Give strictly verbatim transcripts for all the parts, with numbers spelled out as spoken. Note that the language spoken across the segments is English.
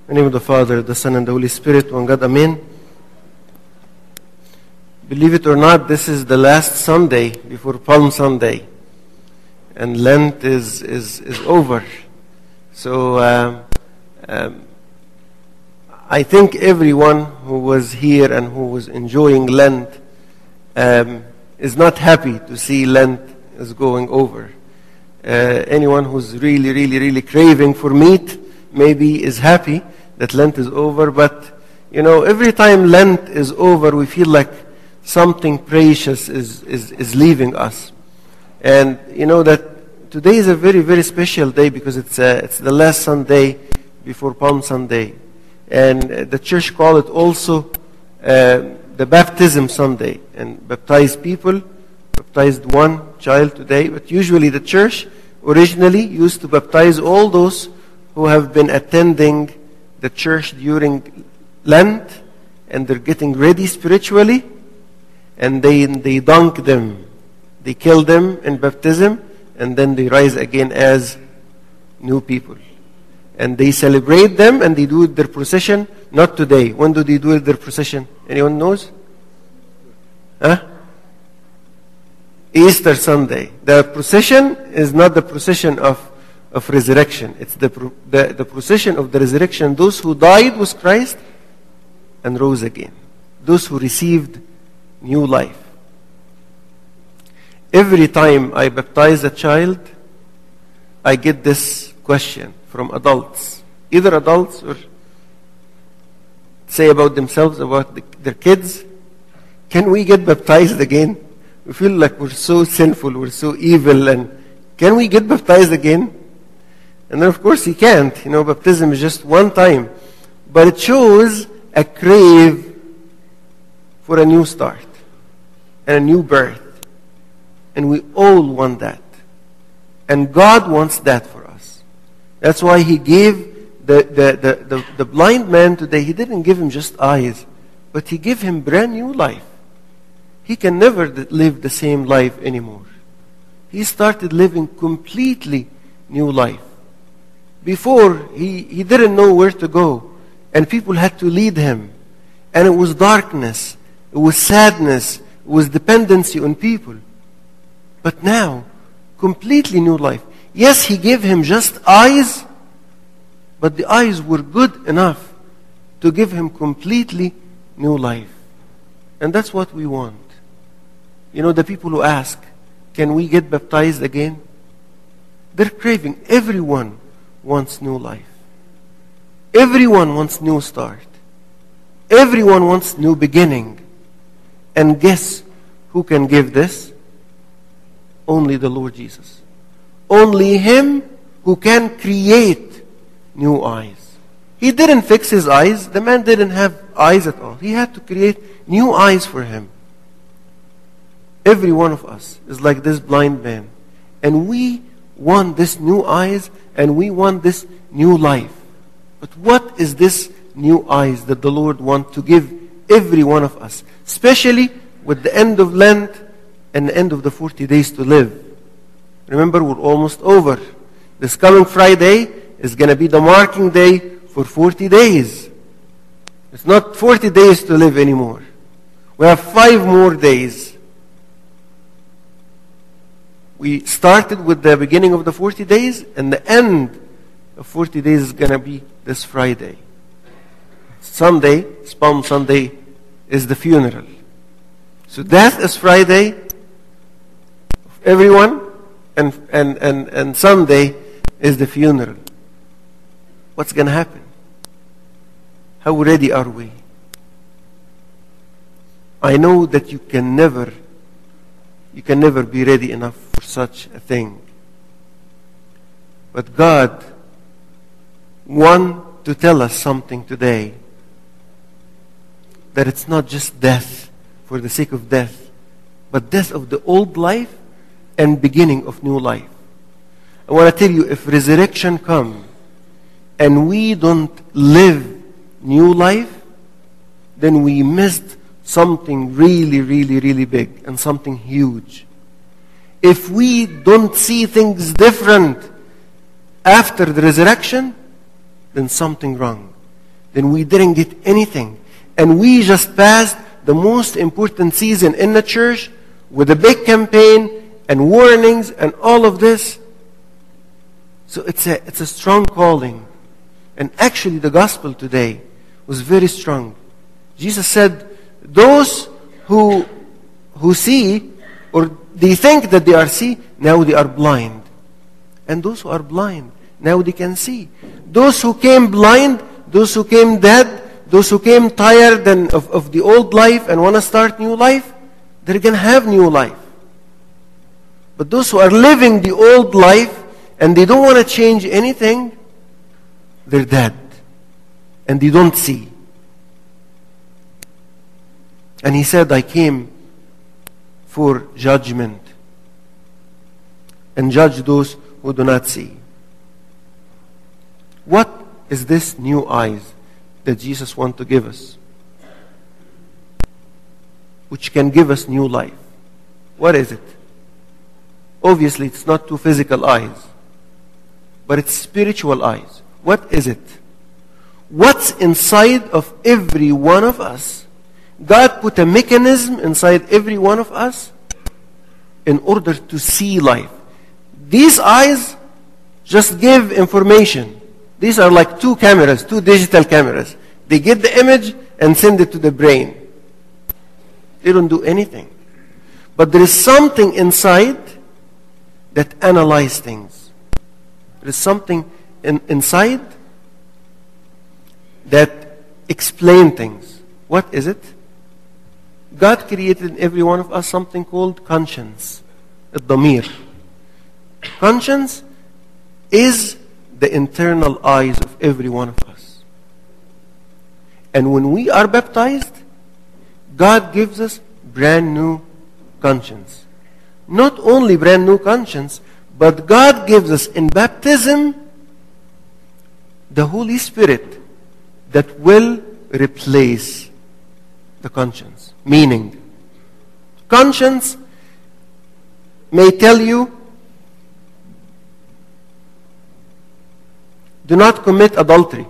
In the name of the Father, the Son, and the Holy Spirit, one God, Amen. Believe it or not, this is the last Sunday before Palm Sunday. And Lent is, is, is over. So um, um, I think everyone who was here and who was enjoying Lent um, is not happy to see Lent is going over. Uh, anyone who's really, really, really craving for meat maybe is happy that Lent is over. But, you know, every time Lent is over, we feel like something precious is, is, is leaving us. And, you know, that today is a very, very special day because it's, uh, it's the last Sunday before Palm Sunday. And uh, the church call it also uh, the Baptism Sunday. And baptize people, baptized one child today. But usually the church originally used to baptize all those who have been attending the church during Lent, and they're getting ready spiritually, and they they dunk them. They kill them in baptism, and then they rise again as new people. And they celebrate them, and they do their procession, not today. When do they do their procession? Anyone knows? Huh? Easter Sunday. The procession is not the procession of of resurrection. It's the, the, the procession of the resurrection. Those who died with Christ and rose again. Those who received new life. Every time I baptize a child, I get this question from adults. Either adults or say about themselves, about the, their kids. Can we get baptized again? We feel like we're so sinful, we're so evil, and can we get baptized again? And then, of course, he can't. You know, baptism is just one time. But it shows a crave for a new start and a new birth. And we all want that. And God wants that for us. That's why he gave the, the, the, the, the blind man today, he didn't give him just eyes, but he gave him brand new life. He can never live the same life anymore. He started living completely new life. Before, he, he didn't know where to go. And people had to lead him. And it was darkness. It was sadness. It was dependency on people. But now, completely new life. Yes, he gave him just eyes, but the eyes were good enough to give him completely new life. And that's what we want. You know, the people who ask, can we get baptized again? They're craving. Everyone wants new life. Everyone wants new start. Everyone wants new beginning. And guess who can give this? Only the Lord Jesus. Only Him who can create new eyes. He didn't fix his eyes. The man didn't have eyes at all. He had to create new eyes for him. Every one of us is like this blind man. And we want this new eyes, and we want this new life. But what is this new eyes that the Lord wants to give every one of us? Especially with the end of Lent and the end of the forty days to live. Remember, we're almost over. This coming Friday is going to be the marking day for forty days. It's not forty days to live anymore. We have five more days. We started with the beginning of the forty days, and the end of forty days is going to be this Friday. Sunday, Palm Sunday, is the funeral. So death is Friday of everyone, and, and, and, and Sunday is the funeral. What's going to happen? How ready are we? I know that you can never, you can never be ready enough for such a thing. But God wants to tell us something today. That it's not just death for the sake of death, but death of the old life and beginning of new life. I want to tell you, if resurrection comes and we don't live new life, then we missed something really, really, really big and something huge. If we don't see things different after the resurrection, then something wrong. then we didn't get anything. And we just passed the most important season in the church with a big campaign and warnings and all of this. So it's a, it's a strong calling. And actually the gospel today was very strong. Jesus said, those who, who see, or they think that they are see, now they are blind. And those who are blind, now they can see. Those who came blind, those who came dead, those who came tired and of, of the old life and want to start new life, they're going to have new life. But those who are living the old life and they don't want to change anything, they're dead. And they don't see. And he said, I came for judgment. And judge those who do not see. What is this new eyes that Jesus wants to give us? Which can give us new life. What is it? Obviously, it's not two physical eyes. But it's spiritual eyes. What is it? What's inside of every one of us? God put a mechanism inside every one of us in order to see life. These eyes just give information. These are like two cameras, two digital cameras. They get the image and send it to the brain. They don't do anything. But there is something inside that analyzes things. There is something in, inside that explains things. What is it? God created in every one of us something called conscience, الضمير. Conscience is the internal eyes of every one of us. And when we are baptized, God gives us brand new conscience. Not only brand new conscience, but God gives us in baptism the Holy Spirit that will replace the conscience. Meaning, conscience may tell you, do not commit adultery.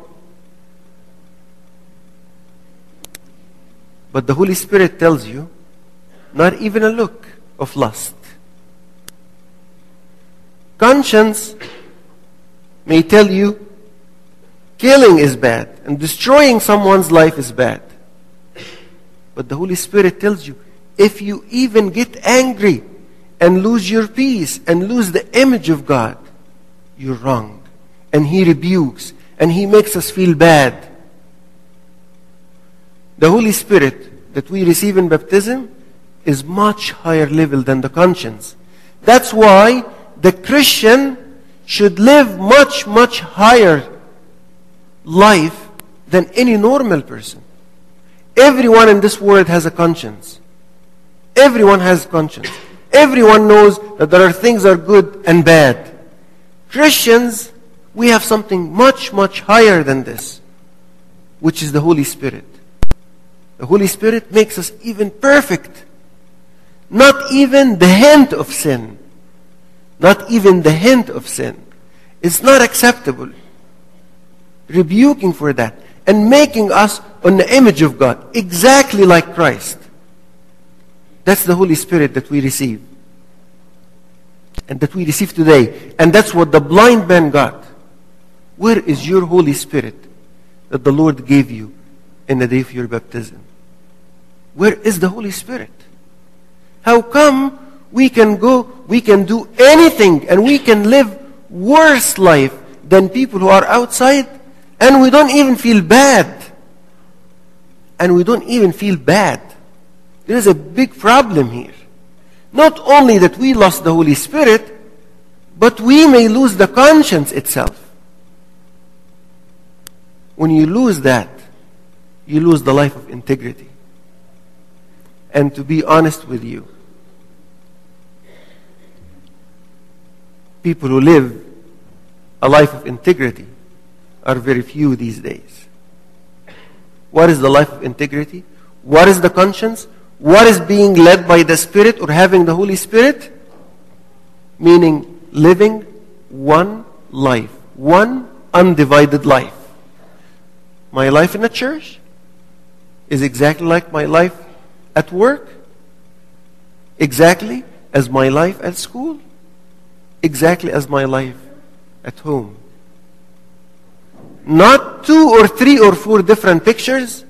But the Holy Spirit tells you, not even a look of lust. Conscience may tell you, killing is bad and destroying someone's life is bad. But the Holy Spirit tells you, if you even get angry and lose your peace and lose the image of God, you're wrong. And He rebukes and He makes us feel bad. The Holy Spirit that we receive in baptism is much higher level than the conscience. That's why the Christian should live much, much higher life than any normal person. Everyone in this world has a conscience. Everyone has conscience. Everyone knows that there are things that are good and bad. Christians, we have something much, much higher than this, which is the Holy Spirit. The Holy Spirit makes us even perfect. Not even the hint of sin. Not even the hint of sin. It's not acceptable. Rebuking for that. And making us on the image of God. Exactly like Christ. That's the Holy Spirit that we receive. And that we receive today. And that's what the blind man got. Where is your Holy Spirit that the Lord gave you in the day of your baptism? Where is the Holy Spirit? How come we can go, we can do anything and we can live worse life than people who are outside and we don't even feel bad? And we don't even feel bad. There is a big problem here. Not only that we lost the Holy Spirit, but we may lose the conscience itself. When you lose that, you lose the life of integrity. And to be honest with you, people who live a life of integrity are very few these days. What is the life of integrity? What is the conscience? What is being led by the Spirit or having the Holy Spirit? Meaning living one life, one undivided life. my life in a church is exactly like my life at work, exactly as my life at school, exactly as my life at home. Not two or three or four different pictures.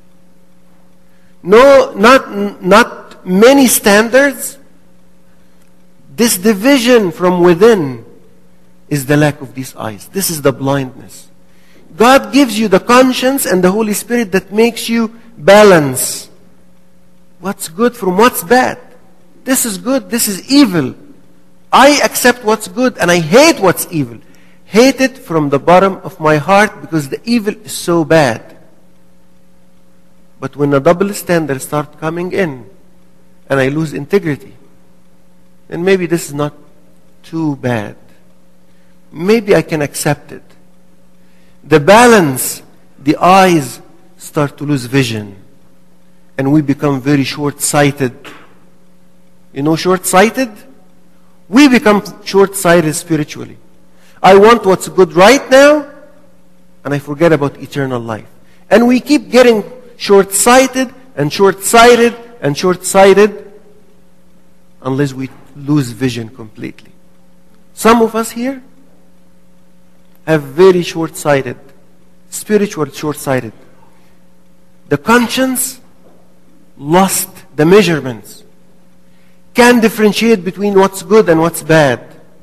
No, not, not many standards. This division from within is the lack of these eyes. This is the blindness. God gives you the conscience and the Holy Spirit that makes you balance what's good from what's bad. This is good, this is evil. I accept what's good and I hate what's evil. Hate it from the bottom of my heart because the evil is so bad. But when a double standard starts coming in and I lose integrity, then maybe this is not too bad. Maybe I can accept it. The balance, the eyes start to lose vision and we become very short-sighted. You know short-sighted? We become short-sighted spiritually. I want what's good right now, and I forget about eternal life. And we keep getting short-sighted and short-sighted and short-sighted unless we lose vision completely. Some of us here have very short-sighted, spiritual short-sighted. The conscience lost the measurements. Can't differentiate between what's good and what's bad.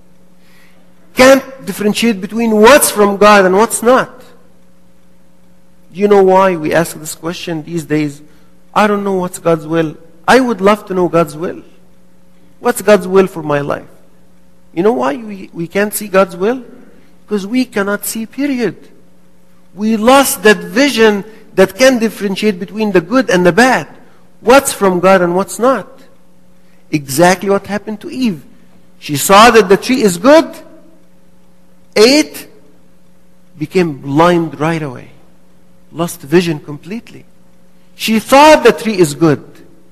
Can't differentiate between what's from God and what's not. Do you know why we ask this question these days? I don't know what's God's will. I would love to know God's will. What's God's will for my life? You know why we, we can't see God's will? Because we cannot see, period. We lost that vision that can differentiate between the good and the bad. What's from God and what's not. Exactly what happened to Eve. She saw that the tree is good, ate, became blind right away. Lost vision completely. She thought the tree is good.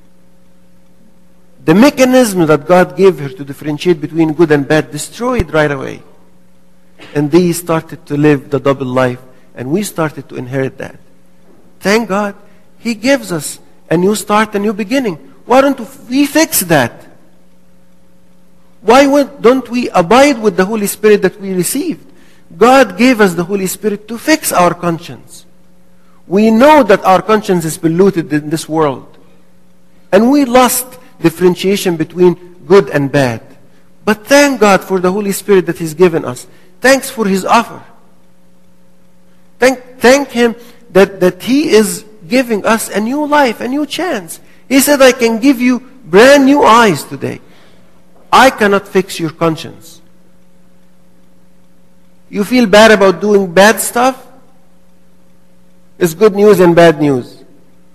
The mechanism that God gave her to differentiate between good and bad destroyed right away. And they started to live the double life, and we started to inherit that. Thank God, He gives us a new start, a new beginning. Why don't we fix that? Why don't we abide with the Holy Spirit that we received? God gave us the Holy Spirit to fix our conscience. We know that our conscience is polluted in this world. And we lost differentiation between good and bad. But thank God for the Holy Spirit that He's given us. Thanks for His offer. Thank, thank Him that, that He is giving us a new life, a new chance. He said, I can give you brand new eyes today. I cannot fix your conscience. You feel bad about doing bad stuff? It's good news and bad news.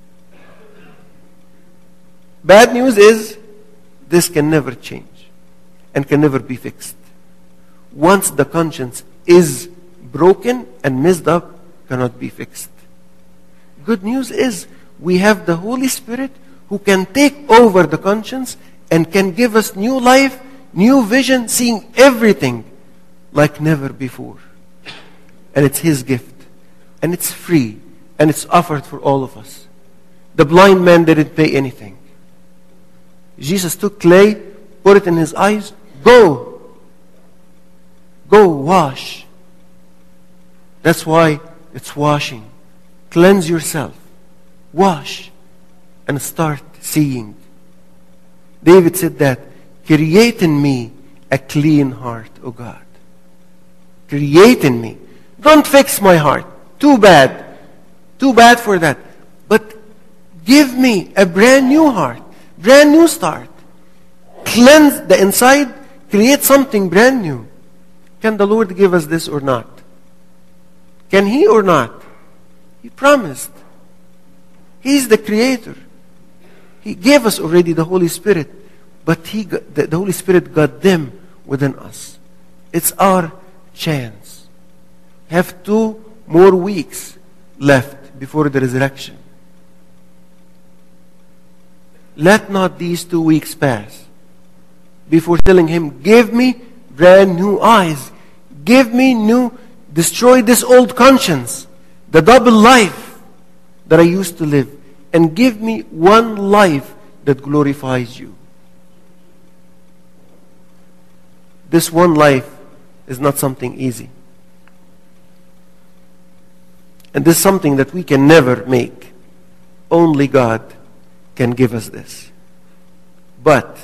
Bad news is this can never change and can never be fixed. Once the conscience is broken and messed up, cannot be fixed. Good news is we have the Holy Spirit who can take over the conscience and can give us new life, new vision, seeing everything like never before. And it's His gift. And it's free. And it's offered for all of us. The blind man didn't pay anything. Jesus took clay, put it in his eyes, go. Go wash. That's why it's washing. Cleanse yourself. Wash. And start seeing. David said that, create in me a clean heart, O God. Create in me. Don't fix my heart. Too bad. Too bad for that. But give me a brand new heart. Brand new start. Cleanse the inside. Create something brand new. Can the Lord give us this or not? Can He or not? He promised. He's the Creator. He gave us already the Holy Spirit. But he got, the, the Holy Spirit got them within us. It's our chance. Have two more weeks left before the resurrection. Let not these two weeks pass before telling Him, give me brand new eyes. Give me new, destroy this old conscience. the double life that I used to live, and give me one life that glorifies you. This one life is not something easy. And this is something that we can never make. Only God can give us this. But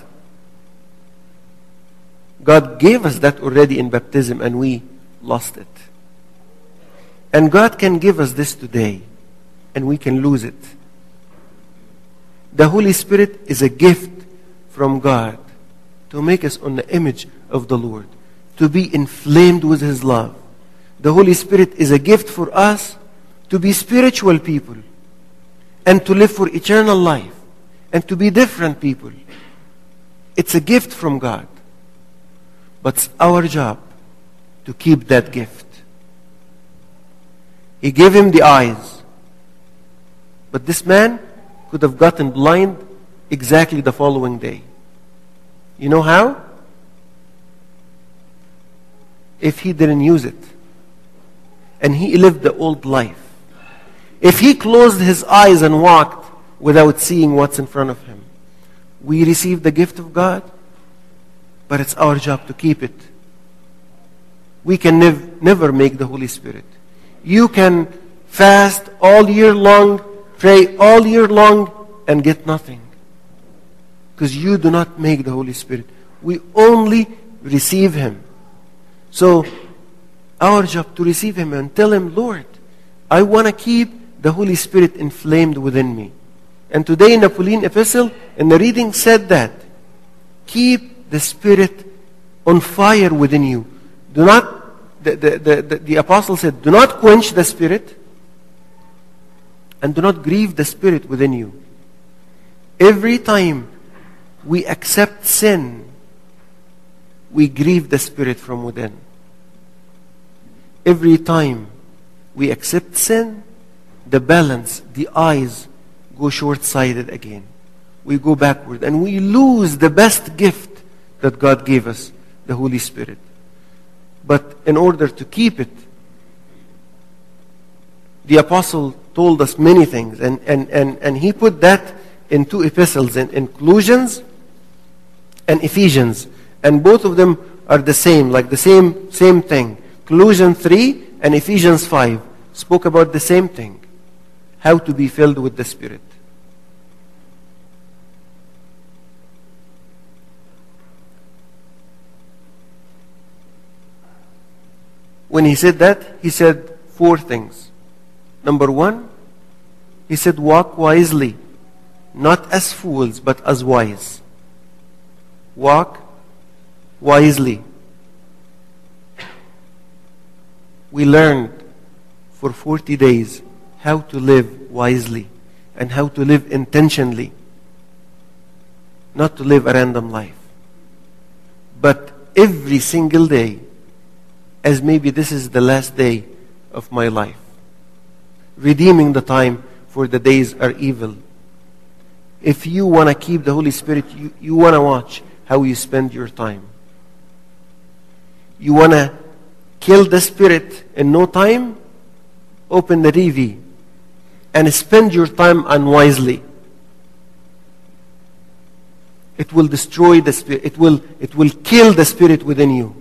God gave us that already in baptism, and we lost it. And God can give us this today, and we can lose it. The Holy Spirit is a gift from God to make us on the image of the Lord, to be inflamed with His love. The Holy Spirit is a gift for us to be spiritual people and to live for eternal life and to be different people. It's a gift from God. But it's our job to keep that gift. He gave him the eyes. But this man could have gotten blind exactly the following day. You know how? If he didn't use it. And he lived the old life. If he closed his eyes and walked without seeing what's in front of him. We receive the gift of God, but it's our job to keep it. We can nev- never make the Holy Spirit. You can fast all year long, pray all year long, and get nothing. Because you do not make the Holy Spirit. We only receive Him. So, our job to receive Him and tell Him, Lord, I want to keep the Holy Spirit inflamed within me. And today in the Pauline epistle, in the reading said that, keep the Spirit on fire within you. Do not, the, the, the, the, the apostle said, do not quench the Spirit and do not grieve the Spirit within you. Every time we accept sin, we grieve the Spirit from within. Every time we accept sin, the balance, the eyes go short-sighted again. We go backward and we lose the best gift that God gave us, the Holy Spirit. But in order to keep it, the apostle told us many things, and, and, and, and he put that in two epistles, in, in Colossians and Ephesians. And both of them are the same, like the same, same thing. Colossians three and Ephesians five spoke about the same thing. How to be filled with the Spirit. When he said that, he said four things. Number one, he said, walk wisely, not as fools, but as wise. Walk wisely. We learned for forty days how to live wisely and how to live intentionally. Not to live a random life. But every single day, as maybe this is the last day of my life. Redeeming the time, for the days are evil. If you want to keep the Holy Spirit, you, you want to watch how you spend your time. You want to kill the Spirit in no time? Open the T V and spend your time unwisely. It will destroy the Spirit. It will, it will kill the Spirit within you.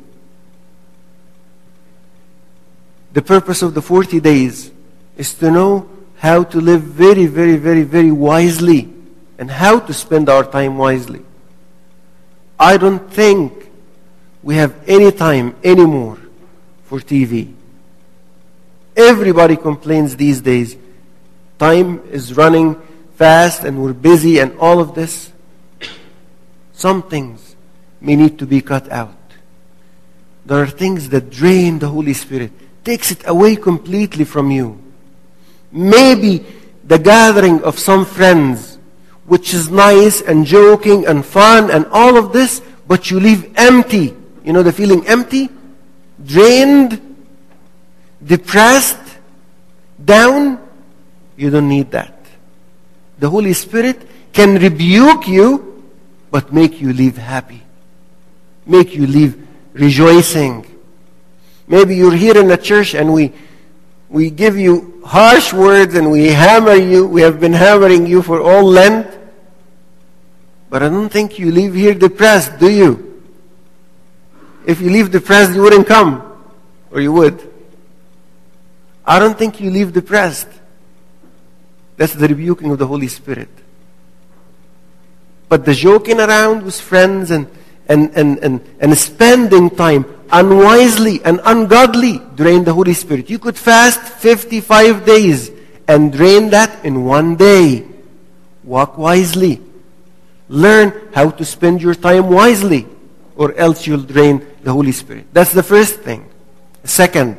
The purpose of the forty days is to know how to live very, very, very, very wisely and how to spend our time wisely. I don't think we have any time anymore for T V. Everybody complains these days. Time is running fast and we're busy and all of this. Some things may need to be cut out. There are things that drain the Holy Spirit, takes it away completely from you. Maybe the gathering of some friends, which is nice and joking and fun and all of this, but you leave empty. You know the feeling empty? Drained, depressed, down. You don't need that. The Holy Spirit can rebuke you, but make you leave happy. Make you leave rejoicing. Maybe you're here in the church and we We give you harsh words and we hammer you. We have been hammering you for all Lent. But I don't think you leave here depressed, do you? If you leave depressed, you wouldn't come. Or you would. I don't think you leave depressed. That's the rebuking of the Holy Spirit. But the joking around with friends and, and, and, and, and spending time unwisely and ungodly drain the Holy Spirit. You could fast fifty-five days and drain that in one day. Walk wisely. Learn how to spend your time wisely, or else you'll drain the Holy Spirit. That's the first thing. Second,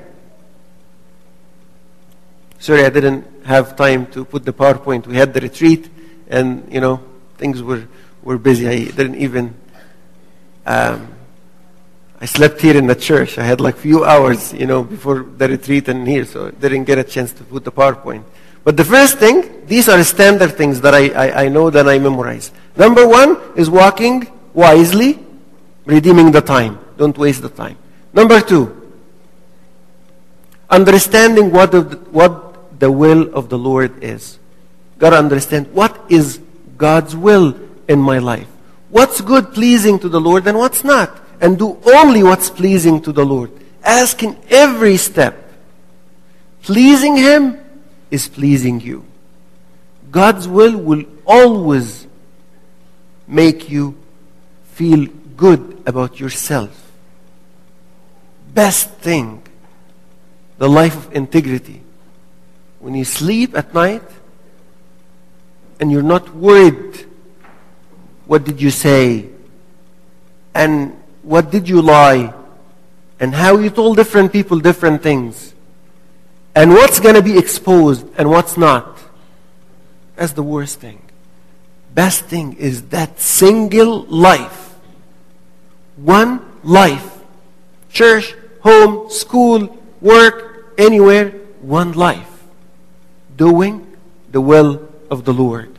sorry, I didn't have time to put the PowerPoint. We had the retreat, and, you know, things were, were busy. I didn't even, um, I slept here in the church. I had like few hours, you know, before the retreat and here, so I didn't get a chance to put the PowerPoint. But the first thing, these are standard things that I, I, I know that I memorize. Number one is walking wisely, redeeming the time. Don't waste the time. Number two, understanding what the, what the will of the Lord is. Got to understand what is God's will in my life. What's good, pleasing to the Lord, and what's not. And do only what's pleasing to the Lord. Ask in every step. Pleasing Him is pleasing you. God's will will always make you feel good about yourself. Best thing, the life of integrity. When you sleep at night and you're not worried, what did you say? And what did you lie? And how you told different people different things. And what's going to be exposed and what's not. That's the worst thing. Best thing is that single life. One life. Church, home, school, work, anywhere. One life. Doing the will of the Lord.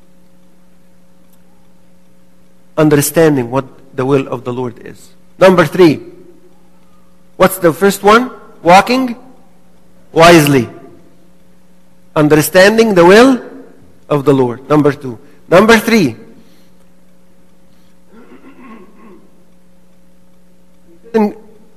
Understanding what the will of the Lord is. Number three. What's the first one? Walking wisely. Understanding the will of the Lord. Number two. Number three. In,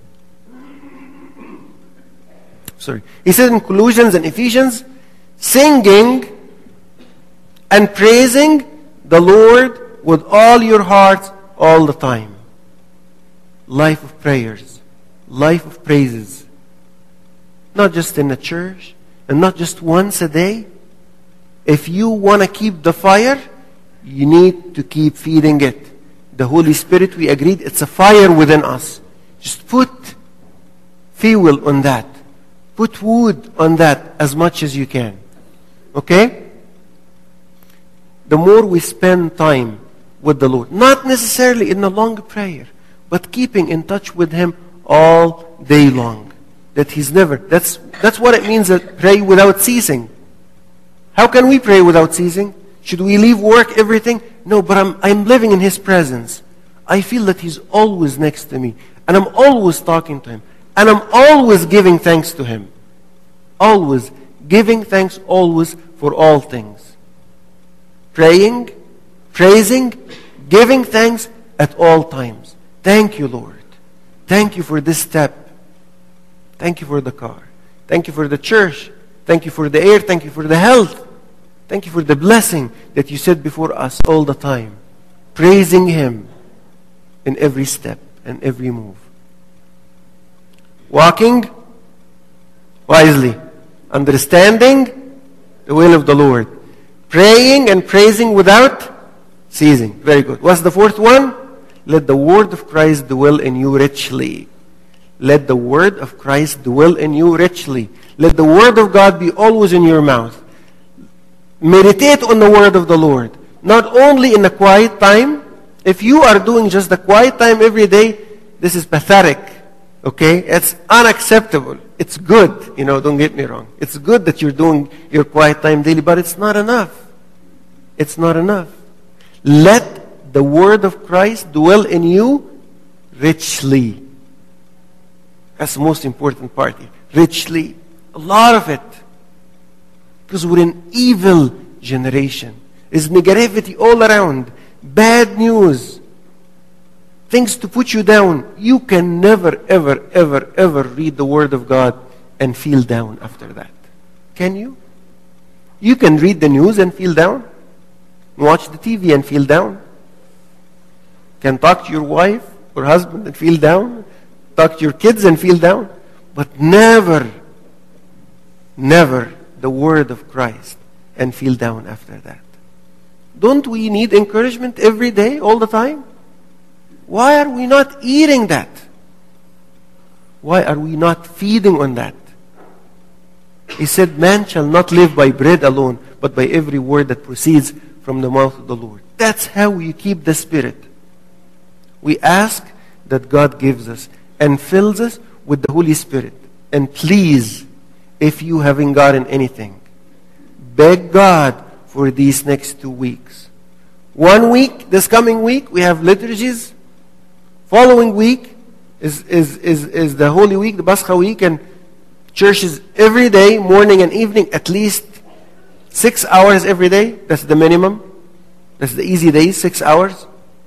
sorry. He said in Colossians and Ephesians, singing and praising the Lord with all your hearts all the time. Life of prayers. Life of praises. Not just in the church, and not just once a day. If you want to keep the fire, you need to keep feeding it. The Holy Spirit, we agreed, it's a fire within us. Just put fuel on that. Put wood on that as much as you can. Okay? The more we spend time with the Lord, not necessarily in a long prayer, but keeping in touch with Him all day long. That He's never, that's, that's what it means to pray without ceasing. How can we pray without ceasing? Should we leave work, everything? No, but I'm, I'm living in His presence. I feel that He's always next to me. And I'm always talking to Him. And I'm always giving thanks to Him. Always. Giving thanks always for all things. Praying, praising, giving thanks at all times. Thank you, Lord. Thank you for this step. Thank you for the car. Thank you for the church. Thank you for the air. Thank you for the health. Thank you for the blessing that you set before us all the time. Praising Him in every step and every move. Walking wisely. Understanding the will of the Lord. Praying and praising without ceasing. Very good. What's the fourth one? Let the word of Christ dwell in you richly. Let the word of Christ dwell in you richly. Let the word of God be always in your mouth. Meditate on the word of the Lord. Not only in a quiet time. If you are doing just the quiet time every day, this is pathetic. Okay? It's unacceptable. It's good. You know, don't get me wrong. It's good that you're doing your quiet time daily, but it's not enough. It's not enough. Let the word of Christ dwell in you richly. That's the most important part here. Richly. A lot of it. Because we're an evil generation. There's negativity all around. Bad news. Things to put you down. You can never, ever, ever, ever read the Word of God and feel down after that. Can you? You can read the news and feel down. Watch the T V and feel down. Can talk to your wife or husband and feel down. Talk to your kids and feel down. But never, never the Word of Christ and feel down after that. Don't we need encouragement every day, all the time? Why are we not eating that? Why are we not feeding on that? He said, man shall not live by bread alone, but by every word that proceeds from the mouth of the Lord. That's how we keep the Spirit. We ask that God gives us and fills us with the Holy Spirit. And please, if you haven't gotten anything, beg God for these next two weeks. One week, this coming week, we have liturgies. Following week is, is, is, is the Holy Week, the Pascha week, and churches every day, morning and evening, at least six hours every day. That's the minimum. That's the easy days, six hours.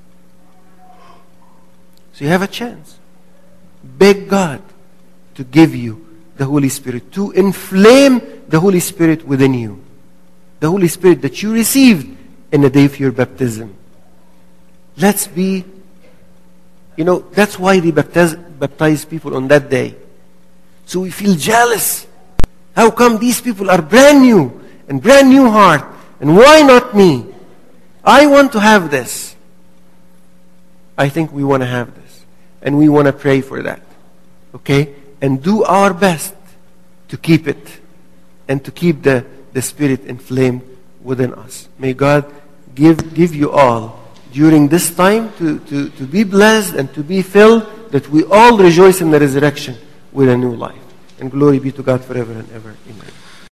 So you have a chance. Beg God to give you the Holy Spirit, to inflame the Holy Spirit within you. The Holy Spirit that you received in the day of your baptism. Let's be, you know, that's why they baptize, baptize people on that day. So we feel jealous. How come these people are brand new and brand new heart? And why not me? I want to have this. I think we want to have this. And we want to pray for that. Okay? And do our best to keep it. And to keep the, the Spirit inflamed within us. May God give, give you all during this time to, to, to be blessed and to be filled, that we all rejoice in the resurrection with a new life. And glory be to God forever and ever. Amen.